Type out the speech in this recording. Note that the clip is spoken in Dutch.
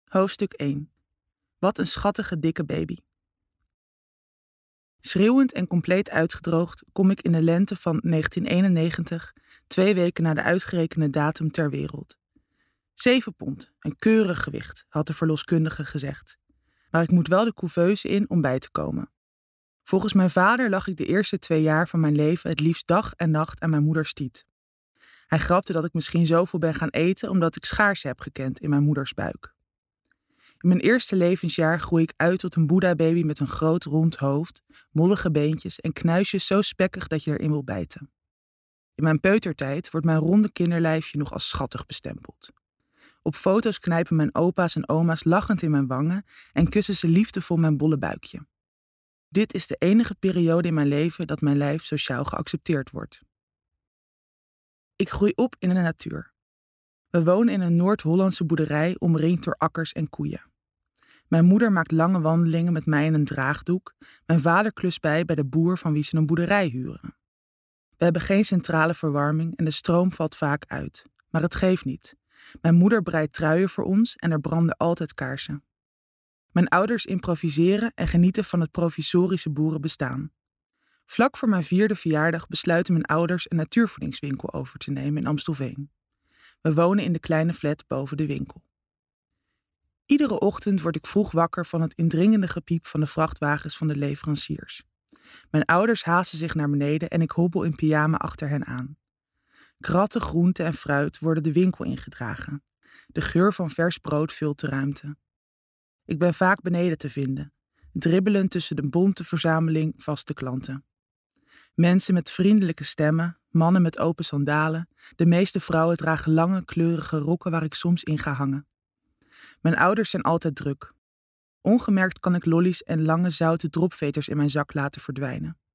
Hoofdstuk 1. Wat een schattige dikke baby. Schreeuwend en compleet uitgedroogd kom ik in de lente van 1991, 2 weken na de uitgerekende datum, ter wereld. 7 pond, een keurig gewicht, had de verloskundige gezegd. Maar ik moet wel de couveuse in om bij te komen. Volgens mijn vader lag ik de eerste 2 jaar van mijn leven het liefst dag en nacht aan mijn moeders tiet. Hij grapte dat ik misschien zoveel ben gaan eten omdat ik schaarste heb gekend in mijn moeders buik. In mijn eerste levensjaar groei ik uit tot een boeddha-baby met een groot rond hoofd, mollige beentjes en knuisjes zo spekkig dat je erin wil bijten. In mijn peutertijd wordt mijn ronde kinderlijfje nog als schattig bestempeld. Op foto's knijpen mijn opa's en oma's lachend in mijn wangen en kussen ze liefdevol mijn bolle buikje. Dit is de enige periode in mijn leven dat mijn lijf sociaal geaccepteerd wordt. Ik groei op in de natuur. We wonen in een Noord-Hollandse boerderij omringd door akkers en koeien. Mijn moeder maakt lange wandelingen met mij in een draagdoek. Mijn vader klust bij de boer van wie ze een boerderij huren. We hebben geen centrale verwarming en de stroom valt vaak uit. Maar het geeft niet. Mijn moeder breidt truien voor ons en er branden altijd kaarsen. Mijn ouders improviseren en genieten van het provisorische boerenbestaan. Vlak voor mijn 4e verjaardag besluiten mijn ouders een natuurvoedingswinkel over te nemen in Amstelveen. We wonen in de kleine flat boven de winkel. Iedere ochtend word ik vroeg wakker van het indringende gepiep van de vrachtwagens van de leveranciers. Mijn ouders haasten zich naar beneden en ik hobbel in pyjama achter hen aan. Kratten, groenten en fruit worden de winkel ingedragen. De geur van vers brood vult de ruimte. Ik ben vaak beneden te vinden, dribbelend tussen de bonte verzameling vaste klanten. Mensen met vriendelijke stemmen, mannen met open sandalen. De meeste vrouwen dragen lange, kleurige rokken waar ik soms in ga hangen. Mijn ouders zijn altijd druk. Ongemerkt kan ik lollies en lange zoute dropveters in mijn zak laten verdwijnen.